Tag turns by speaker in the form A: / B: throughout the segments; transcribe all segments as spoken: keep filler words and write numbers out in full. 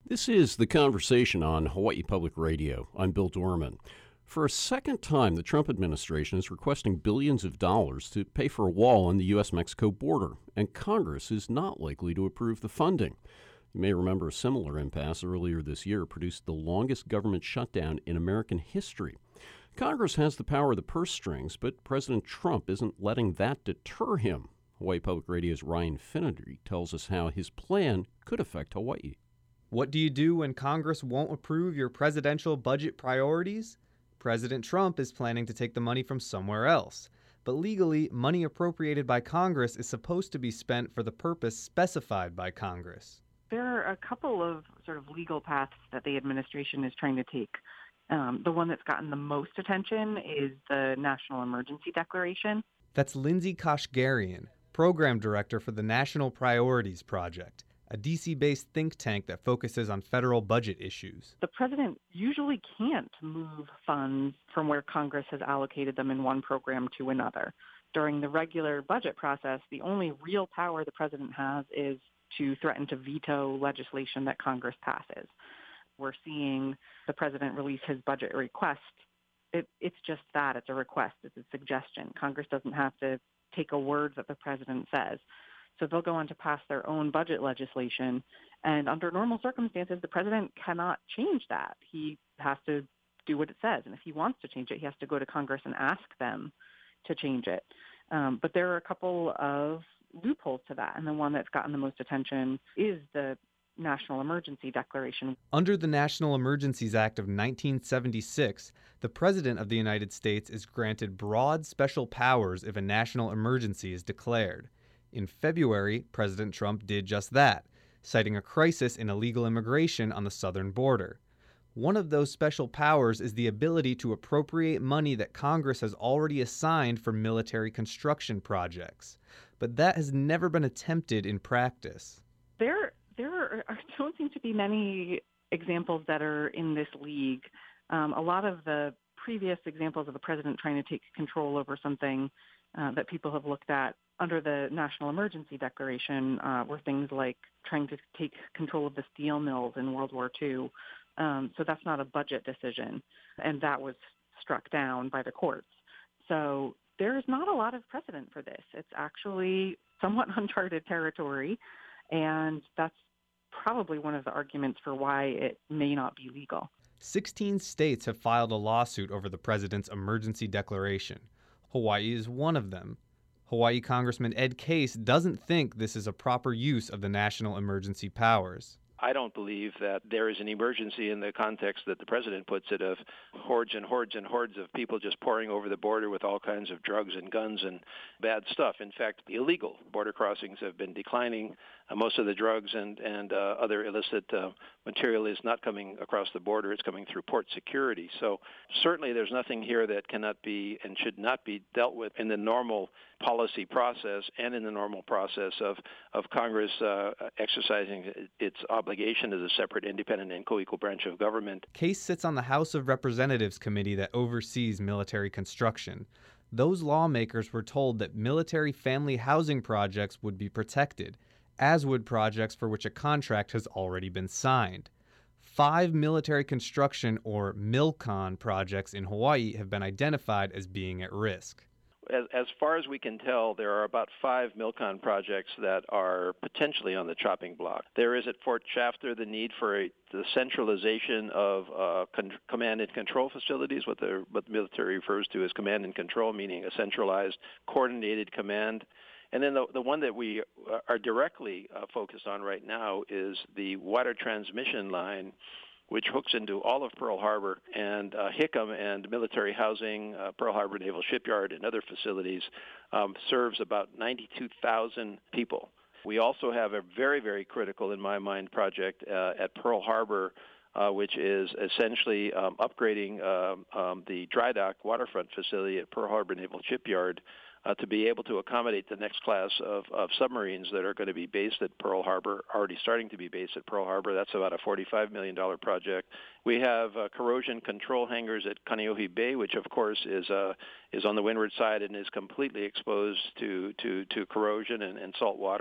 A: This is The Conversation on Hawaii Public Radio. I'm Bill Dorman. For a second time, the Trump administration is requesting billions of dollars to pay for a wall on the U S Mexico border, and Congress is not likely to approve the funding. You may remember a similar impasse earlier this year produced the longest government shutdown in American history. Congress has the power of the purse strings, but President Trump isn't letting that deter him. Hawaii Public Radio's Ryan Finnerty tells us how his plan could affect Hawaii.
B: What do you do when Congress won't approve your presidential budget priorities? President Trump is planning to take the money from somewhere else. But legally, money appropriated by Congress is supposed to be spent for the purpose specified by Congress.
C: There are a couple of sort of legal paths that the administration is trying to take. Um, the one that's gotten the most attention is the National Emergency Declaration.
B: That's Lindsay Kashgarian, Program Director for the National Priorities Project, a D C-based think tank that focuses on federal budget issues.
C: The president usually can't move funds from where Congress has allocated them in one program to another. During the regular budget process, the only real power the president has is to threaten to veto legislation that Congress passes. We're seeing the president release his budget request. It, it's just that. It's a request. It's a suggestion. Congress doesn't have to take a word that the president says. So they'll go on to pass their own budget legislation. And under normal circumstances, the president cannot change that. He has to do what it says. And if he wants to change it, he has to go to Congress and ask them to change it. Um, but there are a couple of loopholes to that. And the one that's gotten the most attention is the National Emergency Declaration.
B: Under the National Emergencies Act of nineteen seventy-six, the President of the United States is granted broad special powers if a national emergency is declared. In February, President Trump did just that, citing a crisis in illegal immigration on the southern border. One of those special powers is the ability to appropriate money that Congress has already assigned for military construction projects. But that has never been attempted in practice.
C: There, there are, don't seem to be many examples that are in this league. Um, a lot of the previous examples of the president trying to take control over something uh, that people have looked at under the National Emergency Declaration uh, were things like trying to take control of the steel mills in World War Two. Um, so that's not a budget decision, and that was struck down by the courts. So there is not a lot of precedent for this. It's actually somewhat uncharted territory, and that's probably one of the arguments for why it may not be legal.
B: Sixteen states have filed a lawsuit over the president's emergency declaration. Hawaii is one of them. Hawaii Congressman Ed Case doesn't think this is a proper use of the national emergency powers.
D: I don't believe that there is an emergency in the context that the president puts it of hordes and hordes and hordes of people just pouring over the border with all kinds of drugs and guns and bad stuff. In fact, illegal border crossings have been declining. Uh, most of the drugs and, and uh, other illicit uh, material is not coming across the border. It's coming through port security. So certainly there's nothing here that cannot be and should not be dealt with in the normal policy process and in the normal process of, of Congress uh, exercising its obligation as a separate, independent, and co-equal branch of government.
B: Case sits on the House of Representatives committee that oversees military construction. Those lawmakers were told that military family housing projects would be protected, as would projects for which a contract has already been signed. Five military construction, or MILCON, projects in Hawaii have been identified as being at risk.
D: As, as far as we can tell, there are about five MILCON projects that are potentially on the chopping block. There is at Fort Shafter the need for a, the centralization of uh, con- command and control facilities, what the, what the military refers to as command and control, meaning a centralized, coordinated command. And then the, the one that we are directly uh, focused on right now is the water transmission line, which hooks into all of Pearl Harbor and uh, Hickam and military housing, uh, Pearl Harbor Naval Shipyard, and other facilities, um, serves about ninety-two thousand people. We also have a very, very critical, in my mind, project uh, at Pearl Harbor, uh, which is essentially um, upgrading uh, um, the dry dock waterfront facility at Pearl Harbor Naval Shipyard Uh, to be able to accommodate the next class of, of submarines that are going to be based at Pearl Harbor, already starting to be based at Pearl Harbor. That's about a forty-five million dollars project. We have uh, corrosion control hangars at Kaneohe Bay, which of course is uh, is on the windward side and is completely exposed to to, to corrosion and, and salt water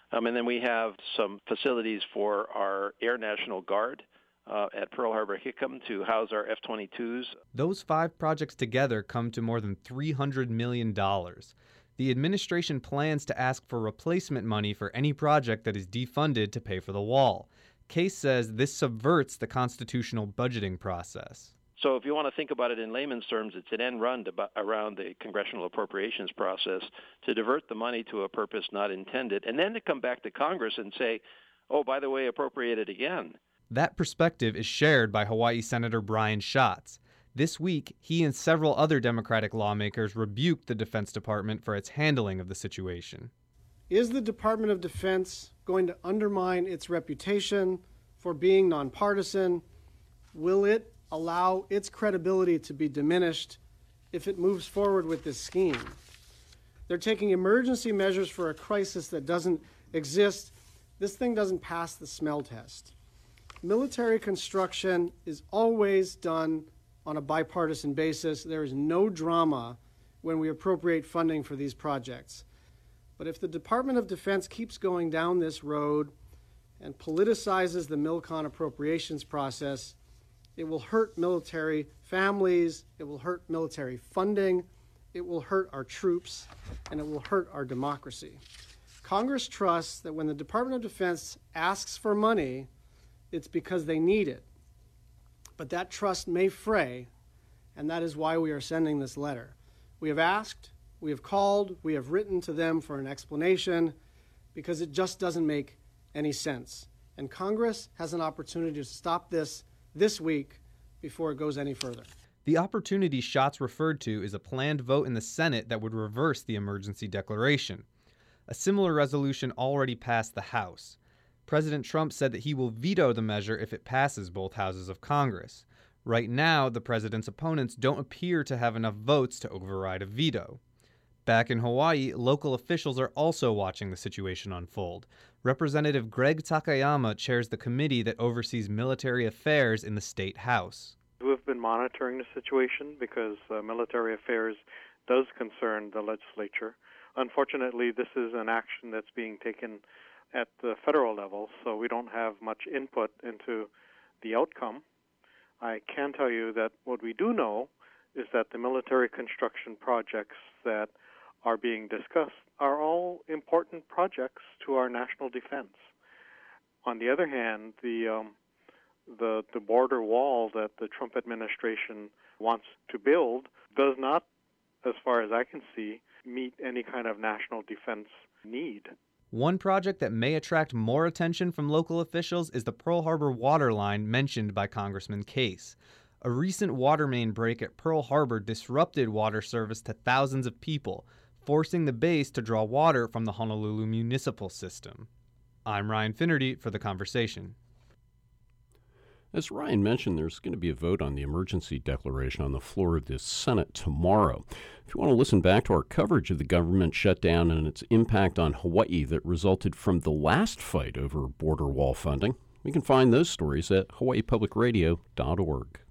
D: Um, and then we have some facilities for our Air National Guard uh, at Pearl Harbor Hickam to house our F twenty-twos.
B: Those five projects together come to more than three hundred million dollars. The administration plans to ask for replacement money for any project that is defunded to pay for the wall. Case says this subverts the constitutional budgeting process.
D: So if you want to think about it in layman's terms, it's an end run to, around the congressional appropriations process to divert the money to a purpose not intended, and then to come back to Congress and say, oh, by the way, appropriate it again.
B: That perspective is shared by Hawaii Senator Brian Schatz. This week, he and several other Democratic lawmakers rebuked the Defense Department for its handling of the situation.
E: Is the Department of Defense going to undermine its reputation for being nonpartisan? Will it allow its credibility to be diminished if it moves forward with this scheme? They're taking emergency measures for a crisis that doesn't exist. This thing doesn't pass the smell test. Military construction is always done on a bipartisan basis. There is no drama when we appropriate funding for these projects. But if the Department of Defense keeps going down this road and politicizes the MILCON appropriations process, it will hurt military families, it will hurt military funding, it will hurt our troops, and it will hurt our democracy. Congress trusts that when the Department of Defense asks for money, it's because they need it. But that trust may fray, and that is why we are sending this letter. We have asked, we have called, we have written to them for an explanation, because it just doesn't make any sense. And Congress has an opportunity to stop this this week before it goes any further.
B: The opportunity Schatz referred to is a planned vote in the Senate that would reverse the emergency declaration. A similar resolution already passed the House. President Trump said that he will veto the measure if it passes both houses of Congress. Right now, the president's opponents don't appear to have enough votes to override a veto. Back in Hawaii, local officials are also watching the situation unfold. Representative Greg Takayama chairs the committee that oversees military affairs in the state house.
F: We've been monitoring the situation because uh, military affairs does concern the legislature. Unfortunately, this is an action that's being taken at the federal level, so we don't have much input into the outcome. I can tell you that what we do know is that the military construction projects that are being discussed are all important projects to our national defense. On the other hand, the um, the the border wall that the Trump administration wants to build does not, as far as I can see, meet any kind of national defense need.
B: One project that may attract more attention from local officials is the Pearl Harbor water line mentioned by Congressman Case. A recent water main break at Pearl Harbor disrupted water service to thousands of people, forcing the base to draw water from the Honolulu municipal system. I'm Ryan Finnerty for The Conversation.
A: As Ryan mentioned, there's going to be a vote on the emergency declaration on the floor of the Senate tomorrow. If you want to listen back to our coverage of the government shutdown and its impact on Hawaii that resulted from the last fight over border wall funding, you can find those stories at hawaii public radio dot org.